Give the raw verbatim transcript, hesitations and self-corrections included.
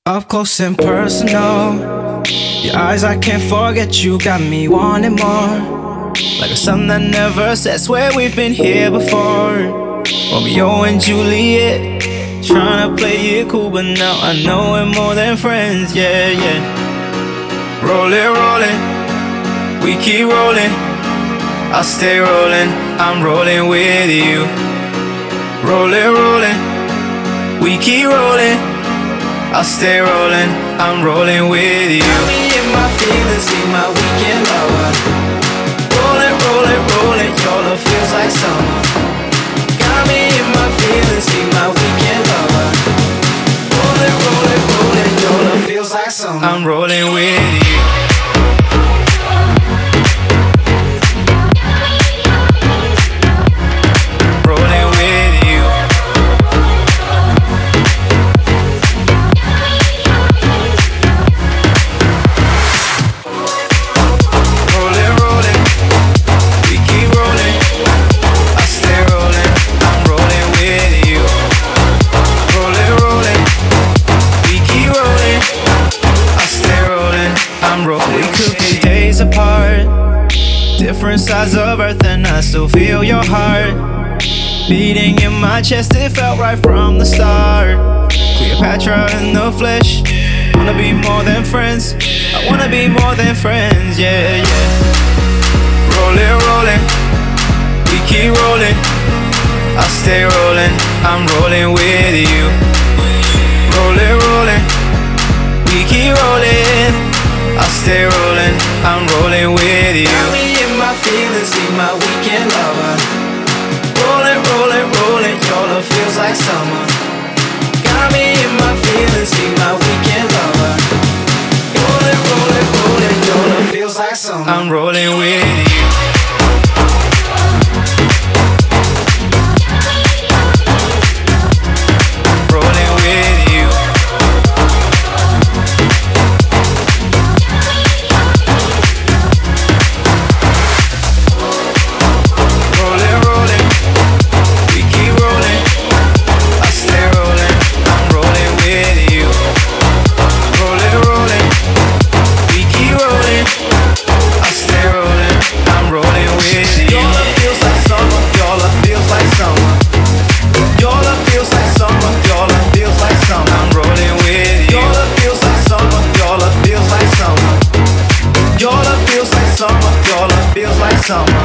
Up close and personal, your eyes I can't forget, you got me wanting more. Like a sun that never sets, where we've been here before. Romeo and Juliet, tryna play it cool, but now I know we're more than friends, yeah, yeah. Rollin', rollin', we keep rollin', I'll stay rollin', I'm rollin' with you. Rollin', rollin', we keep rollin', I'll stay rollin', I'm rollin' with you. Got me in my feelings, be my weekend lover. Rollin', rollin', rollin', your love feels like summer. Got me in my feelings, be my weekend lover. Rollin', rollin', rollin', your love feels like summer. I'm rollin' with you. We could be days apart, different sides of earth, and I still feel your heart beating in my chest. It felt right from the start. Cleopatra in the flesh, wanna be more than friends. I wanna be more than friends, yeah, yeah. Rollin', rollin', we keep rollin', I'll stay rollin', I'm rollin' with you. Rollin', rollin', we keep rollin', I'll stay rollin', I'm rollin' with you. Got me in my feelings, be my weekend lover. Rollin', rollin', rollin', your love feels like summer. Got me in my feelings, be my weekend lover. Rollin', rollin', rollin', your love feels like summer. I'm rollin' with you. Summer.